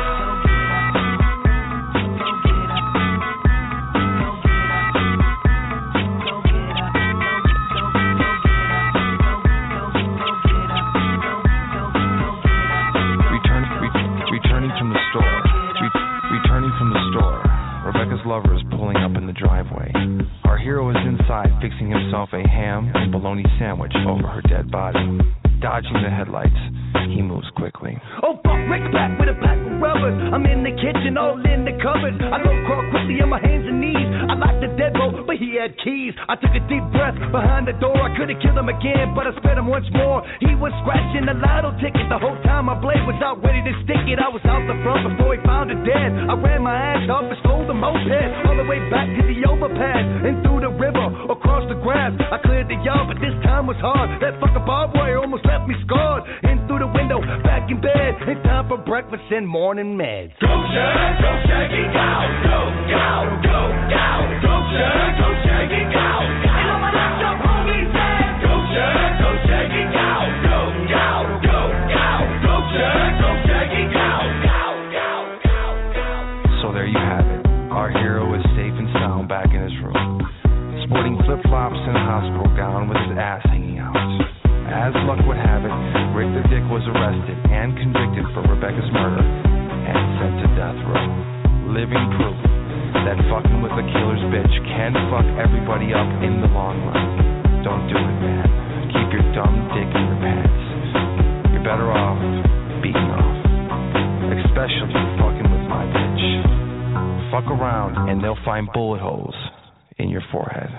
[SPEAKER 18] Returning from the store, Rebecca's lover is pulling up in the driveway. Our hero is inside fixing himself a ham and bologna sandwich over her dead body. Dodging the headlights, he moves quickly.
[SPEAKER 8] Oh, fuck, Rick's back with a pack of rubbers. I'm in the kitchen, all in the cupboards. I go crawl quickly on my hands and knees. I locked the deadbolt, but he had keys. I took a deep breath behind the door. I could have killed him again, but I sped him once more. He was scratching the lotto ticket the whole time. My blade was out ready to stick it. I was out the front before he found it dead. I ran my ass off and stole the moped all the way back to the overpass and through the river, across the grass. I cleared the yard, but this time was hard. That fucking barbed wire almost left me scarred. In through the window, back in bed. It's time for breakfast and morning meds. Go shag, go shaggy, go, go, go, go, go. Go shag, go shaggy, go. I know my last up homie said. Go shag, go shaggy, go, go, go, go, go. Go shag, go shaggy, go, go, go, go, go.
[SPEAKER 18] So there you have it. Our hero is safe and sound back in his room, sporting flip-flops and a hospital gown with his ass hanging out. As luck would have it, Rick the Dick was arrested and convicted for Rebecca's murder and sent to death row. Living proof that fucking with a killer's bitch can fuck everybody up in the long run. Don't do it, man. Keep your dumb dick in your pants. You're better off beating off. Especially fucking with my bitch. Fuck around and they'll find bullet holes in your forehead.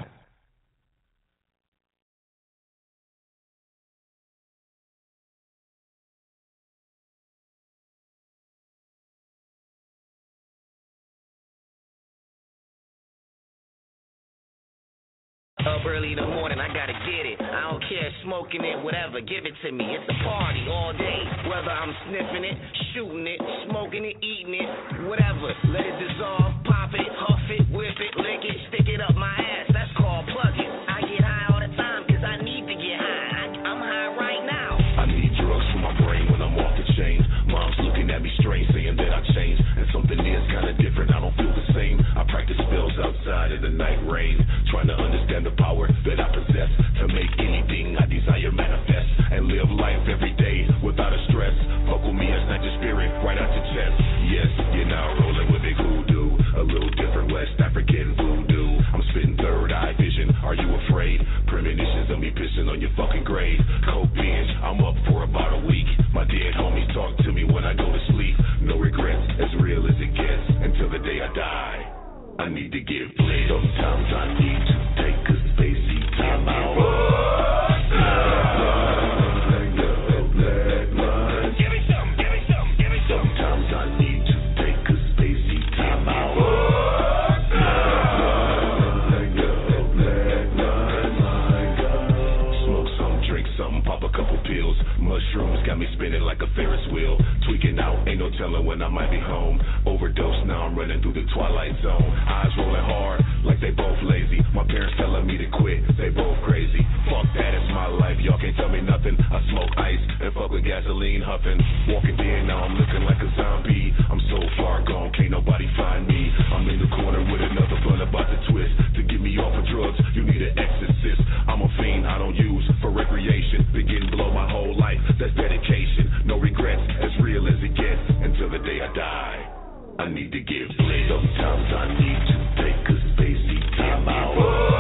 [SPEAKER 2] Up early in the morning, I gotta get it. I don't care, smoking it, whatever, give it to me. It's a party all day, whether I'm sniffing it, shooting it, smoking it, eating it, whatever. Let it dissolve, pop it, huff it, whip it, lick it, stick it up my ass. That's called plugging. I get high all the time because I need to get high. I'm high right now.
[SPEAKER 19] I need drugs for my brain when I'm off the chain. Mom's looking at me strange, saying that I changed, and something is kinda different. I don't feel the same. I practice spells outside in the night rain, trying to understand the power that I possess to make anything I desire manifest and live life every day without a stress. Fuck with me and snatch your spirit right out your chest. Yes, you're now rolling with big hoodoo, a little different West African voodoo. I'm spitting third eye vision. Are you afraid? Premonitions of me pissing on your fucking grave. Coke binge, I'm up for about a week. My dead homies talk to me when I go to sleep. No regrets, as real got me spinning like a Ferris wheel. Tweaking out, ain't no telling when I might be home. Overdose, now I'm running through the twilight zone. Eyes rolling hard, like they both lazy. My parents telling me to quit, they both crazy. Fuck that, it's my life, y'all can't tell me nothing. I smoke ice and fuck with gasoline huffing. Walking dead, now I'm looking like a zombie. I'm so far gone, can't nobody find me. I'm in the corner with another blunt about to twist. To get me off of drugs, you need an exorcist. I'm a fiend, I don't use for recreation. Been getting below my whole life, that's dedication. No regrets, as real as it gets. Until the day I die, I need to get lit. Sometimes I need to take a spacey time out.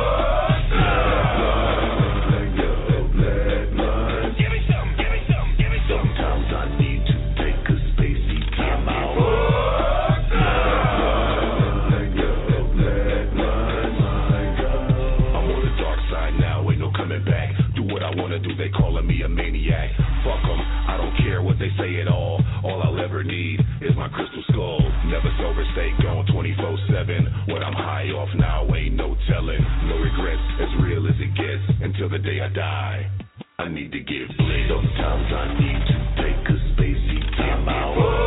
[SPEAKER 19] They calling me a maniac. Fuck them, I don't care what they say at all. All I'll ever need is my crystal skull. Never sober, stay gone 24/7. What I'm high off now ain't no telling. No regrets, as real as it gets. Until the day I die, I need to get lit. Sometimes I need to take a spacey time out.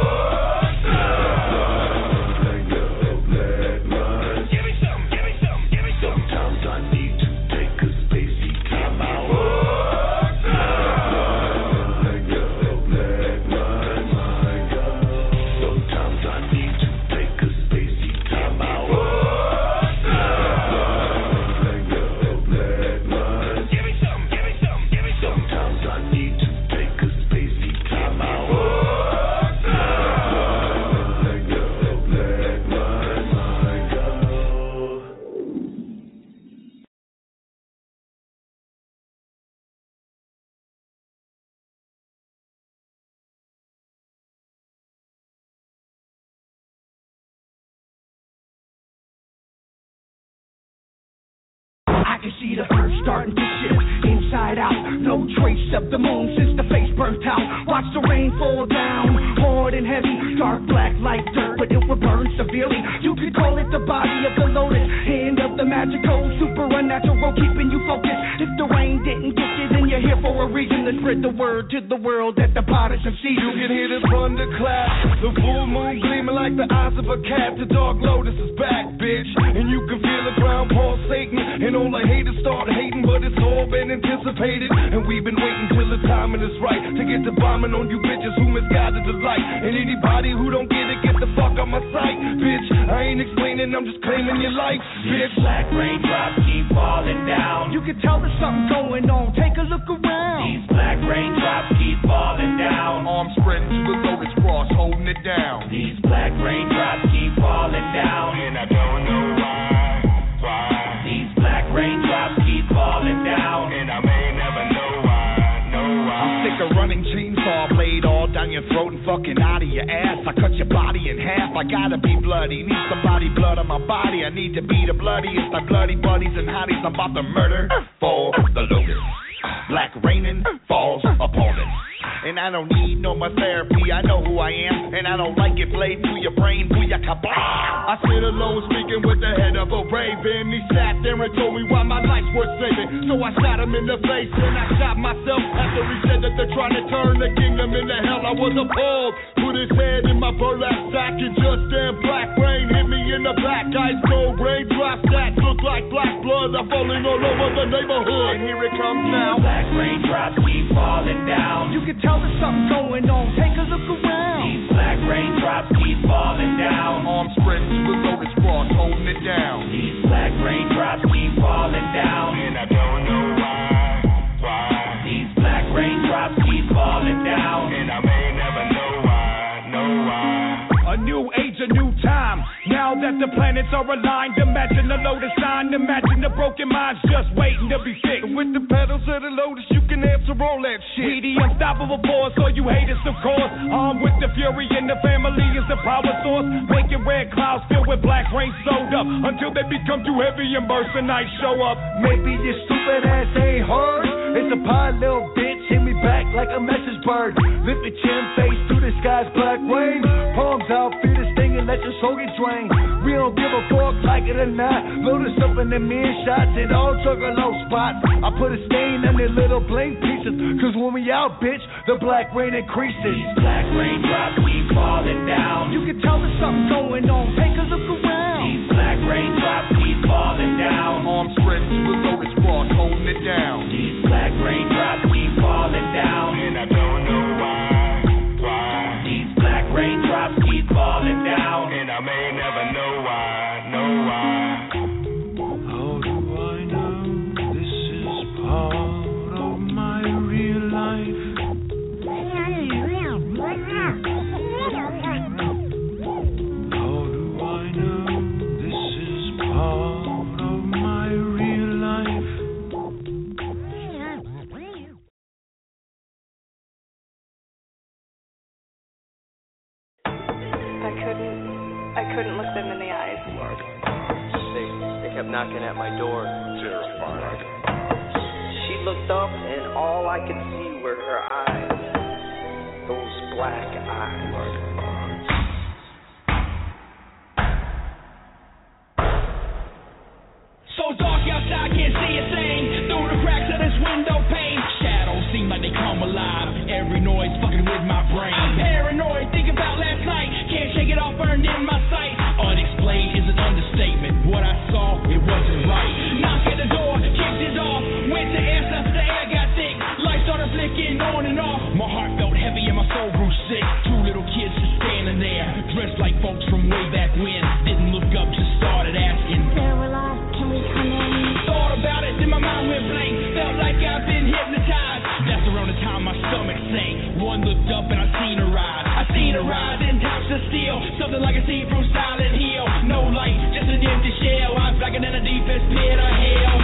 [SPEAKER 11] can see the earth starting to shift inside out. No trace of the moon since the face burnt out. Watch the rain fall down, hard and heavy. Dark black like dirt, but it will burn severely. You could call it the body of the lotus, hand of the magical, super unnatural, keeping you focused. If the rain didn't get you, then you're here for a reason. To spread the word to the world that the potters have seen.
[SPEAKER 8] You can hear the thunder clap, the full moon gleaming like the eyes of a cat. The dark lotus is back, bitch, and you can feel the ground pulsating. And all the haters start hating, but it's all been anticipated. And we've been waiting till the timing is right to get the bombing on you bitches who misguided the light. And anybody who don't get it, get the fuck out my sight, bitch. I ain't explaining, I'm just claiming your life, bitch.
[SPEAKER 11] Black raindrops keep falling down. You can tell there's something going on. Take a look around. These black raindrops keep falling down.
[SPEAKER 8] Arms spreading to the lotus cross, holding it down.
[SPEAKER 11] These black raindrops keep falling down.
[SPEAKER 8] And I don't know why.
[SPEAKER 11] These black raindrops keep falling down.
[SPEAKER 8] And I may never know why. I'm sick of running chainsaw blade all down your throat and fucking out of your ass. I cut your body in half. I gotta be bloody. Need somebody blood on my body. I need to be the bloodiest. My bloody buddies and hotties. I'm about to murder for the lotus. Black raining falls upon it. And I don't need no more therapy. I know who I am, and I don't like it played through your brain. Booyaka blah. I sit alone speaking with the head of a raven. He sat there and told me why my life's worth saving. So I shot him in the face and I shot myself after he said that they're trying to turn the kingdom into hell. I was appalled. Put his head in my burlap sack and just then black rain hit me in the back. Ice cold raindrops that look like black blood are falling all over the neighborhood. And here it comes now.
[SPEAKER 11] Black raindrops keep falling down. You can tell there's something going on. Take a look around. These black raindrops keep falling down.
[SPEAKER 8] Arms spreading to the lotus cross, holding it down.
[SPEAKER 11] These black raindrops keep falling down.
[SPEAKER 8] And I don't know why.
[SPEAKER 11] These black raindrops keep falling down.
[SPEAKER 8] And I may never know why.
[SPEAKER 11] A new age, a new time. Now that the planets are aligned, imagine the lotus sign. Imagine the broken minds just waiting to be fixed.
[SPEAKER 8] With the petals of the lotus, you can answer all that shit.
[SPEAKER 11] We the unstoppable force, so you haters, of course. Armed with the fury and the family is the power source. Making red clouds filled with black rain sewed up until they become too heavy and burst and night show up.
[SPEAKER 8] Maybe this stupid ass ain't heard. It's a pie, little bitch. Hit me back like a message bird. Lift the chin, face to the sky's black rain. Palms out, feel this thing and let your soul get drained. We don't give a fuck like it or not. Load us up in the mid shots, it all took a low spot. I put a stain on their little blank pieces, cause when we out, bitch, the black rain increases.
[SPEAKER 11] These black raindrops keep falling down.
[SPEAKER 8] You can tell there's something going on, take a look around.
[SPEAKER 11] These black raindrops keep falling down.
[SPEAKER 20] Arms stretched with Lotus Cross holding it down.
[SPEAKER 11] These black raindrops keep falling down.
[SPEAKER 20] And I don't know why.
[SPEAKER 11] These black raindrops keep falling down.
[SPEAKER 20] And I may never know why.
[SPEAKER 6] How do I know this is part of my real life? How do I know this is part of my real life?
[SPEAKER 12] I couldn't look them in the eyes.
[SPEAKER 21] They kept knocking at my door.
[SPEAKER 4] Terrifying.
[SPEAKER 21] She looked up and all I could see were her eyes. Those black eyes.
[SPEAKER 11] So dark outside, can't see a thing. Through the cracks of this window pane, shadows seem like they come alive. Every noise fucking with my brain. I'm paranoid, think about last night. Can't shake it off, burned in my sight. Unexplained is an understatement. What I saw, it wasn't right. Knock at the door, kicked it off. Went to answer, the air got thick. Lights started flicking on and off. My heart felt heavy and my soul grew sick. Two little kids just standing there, dressed like folks from way back when. Didn't look up, just started asking.
[SPEAKER 9] Sir, we're lost. Can we come in?
[SPEAKER 11] Thought about it, then my mind went blank. Felt like I've been hypnotized. That's around the time my stomach sank. One looked up and I seen her rise in tops of steel. Something like a scene from Silent Hill. No light, just an empty shell. I'm blacker than a deepest pit of hell.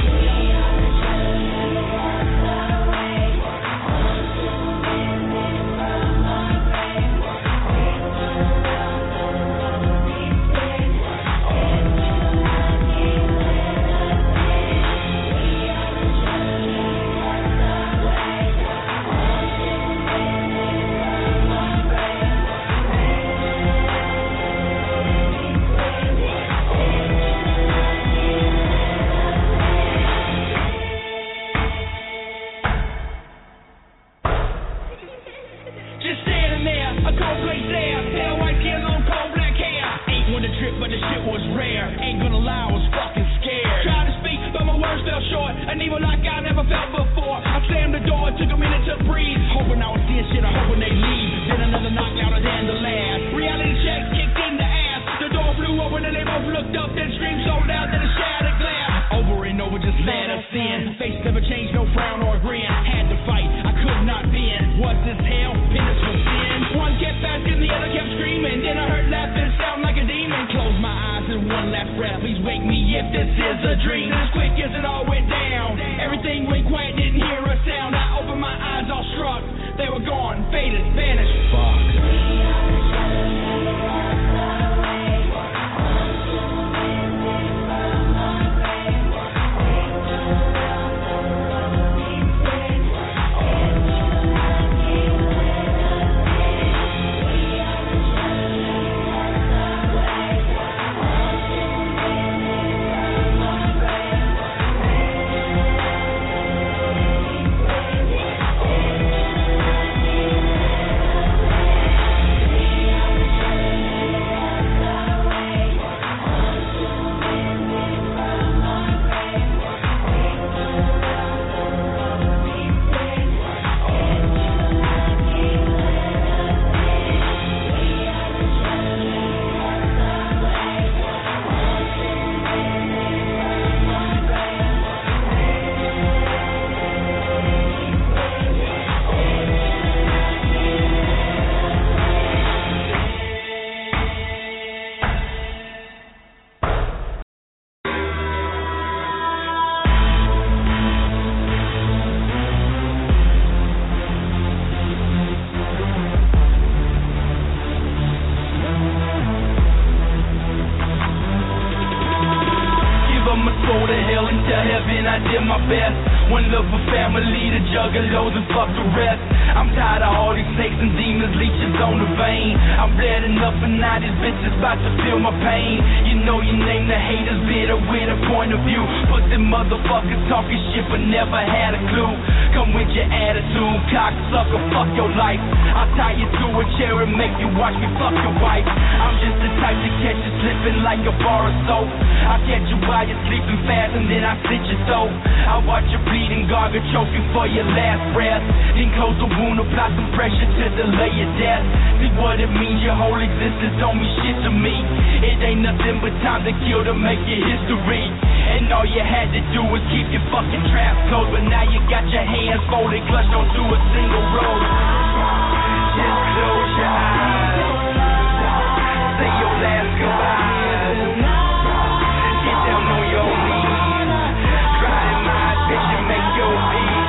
[SPEAKER 3] One love for family, the juggalos and fuck the rest. I'm tired of all these snakes and demons, leeches on the vein. I'm bled enough and now these bitches about to feel my pain. You know you name the haters bitter with a point of view. But them motherfuckers talking shit but never had a clue. Come with your attitude, cocksucker, fuck your life. I'll tie you to a chair and make you watch me fuck your wife. I'm just the type to catch you slipping like a bar of soap. I'll catch you while you're sleeping fast and then I slit your throat. I'll watch you bleeding, gargle, choking for your last breath. Then close the wound, apply some pressure to delay your death. See what it means, your whole existence don't mean shit to me. It ain't nothing but time to kill to make your history. And all you had to do was keep your fucking trap closed. But now you got your hands folded, clutched onto a single road. Just close your eyes, say your last goodbye. Get down on your knees, cry in my bitch and make your peace.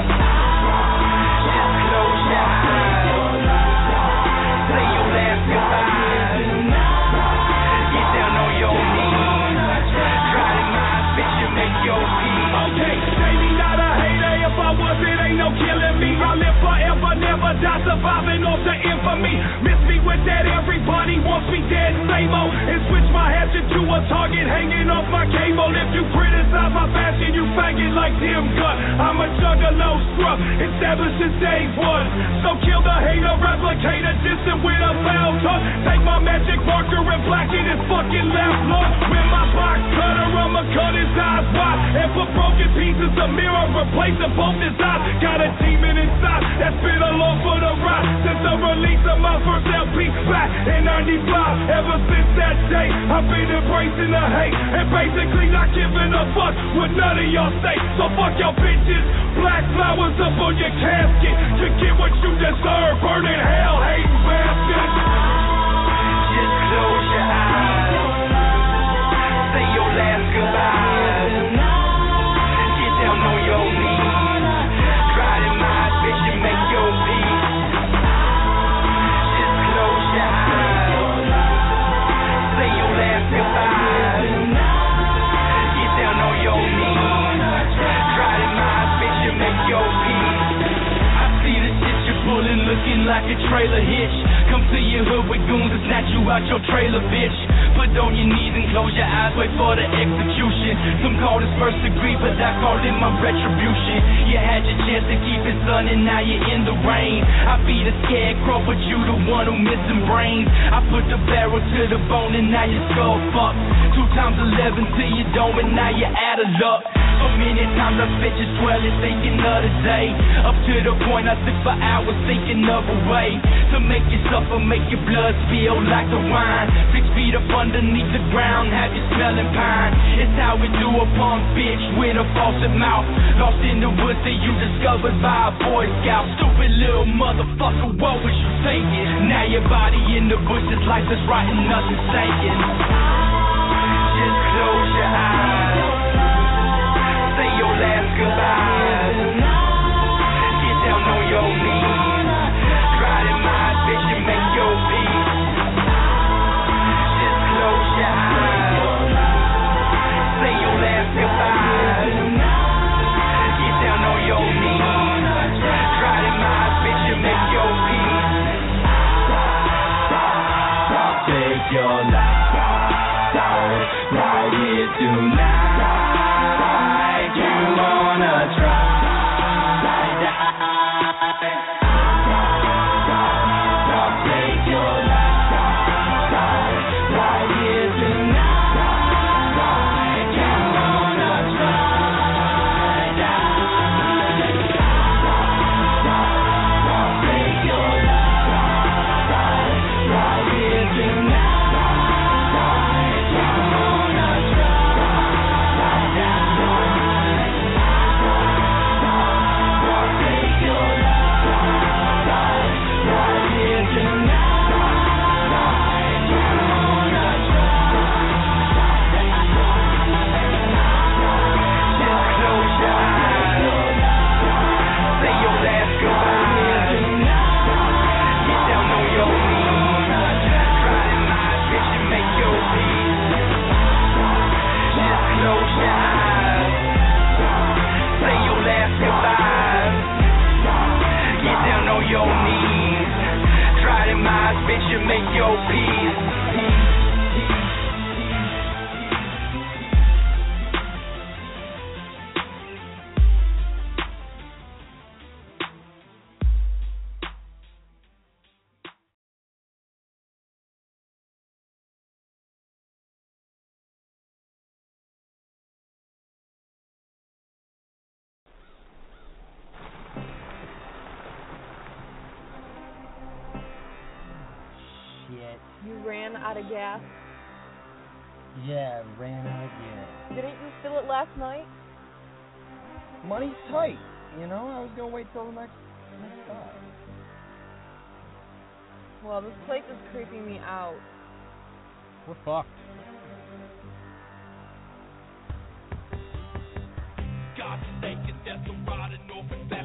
[SPEAKER 3] Just close your eyes, say your last goodbye. Get down on your knees, cry in my bitch and make your peace.
[SPEAKER 6] Okay, baby, not a hater. If I was, it ain't no killing me. I live forever, never die, surviving off the infamy. Miss me with that, everybody wants me dead, same old. And switch my hatchet to a target hanging off my cable. If you criticize my fashion, you faggot like Tim Gunn. I'm a juggalo scrub, established since day one. So kill the hater, replicate a distant with a foul tongue. Take my magic marker and blacken his fucking left lung. With my box cutter, I'ma cut his eyes wide. And put broken pieces of mirror, replacing both his eyes. Got a demon inside that's been along for the ride since the release of my first LP back in 95. Ever since that day, I've been embracing the hate and basically not giving a fuck what none of y'all say. So fuck y'all bitches, black flowers up on your casket to get what you deserve. Burn in hell, hating bastards.
[SPEAKER 3] Just close your eyes, say your last goodbye. Get down on your knees, cry in my bitch and make your peace. Just close your eyes, say your last goodbye. Get down on your knees, cry in my bitch and make your peace. I see the shit you're pulling looking like a trailer hitch. Come to your hood with goons and snatch you out your trailer, bitch. Put on your knees and close your eyes, wait for the execution. Some call this first degree, but I call it my retribution. You had your chance to keep it sun and now you're in the rain. I be the scarecrow, but you the one who missing brains. I put the barrel to the bone and now your skull fucked. 2 times 11 to your dome and now you're out of luck. So many times I spent just dwelling, thinking of the day. Up to the point I sit for hours thinking of a way to make you suffer, make your blood spill like the wine. 6 feet up underneath the ground, have you smelling pine. It's how we do a punk bitch with a faucet mouth. Lost in the woods that you discovered by a Boy Scout. Stupid little motherfucker, what was you thinking? Now your body in the bushes, life is rotten, nothing sinking. Just close your eyes, say your last goodbye. Get down on your knees, cry in my bitch and make your peace. Just close your eyes, say your last goodbye. Get down on your knees, cry in my bitch and make your peace. Take your life right here tonight. You wanna try? Take your life right here tonight. You wanna try? Take your life right here tonight. You wanna try? Take your life. compromise, bitch, you make your peace.
[SPEAKER 1] You ran out of gas?
[SPEAKER 22] Yeah, ran out of gas.
[SPEAKER 1] Didn't you fill it last night?
[SPEAKER 22] Money's tight, you know? I was gonna wait till the next stop.
[SPEAKER 1] Well, this place is creeping me out.
[SPEAKER 22] We're fucked.
[SPEAKER 11] God's sake, and that's a ride north and back.